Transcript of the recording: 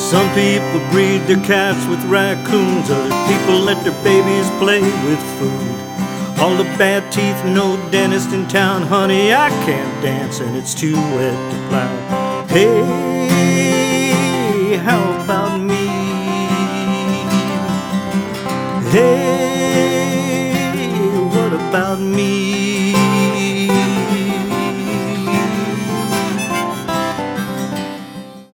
Some people breed their cats with raccoons, other people let their babies play with food. All the bad teeth, no dentist in town. Honey, I can't dance and it's too wet to plow. Hey, how about me? Hey, what about me?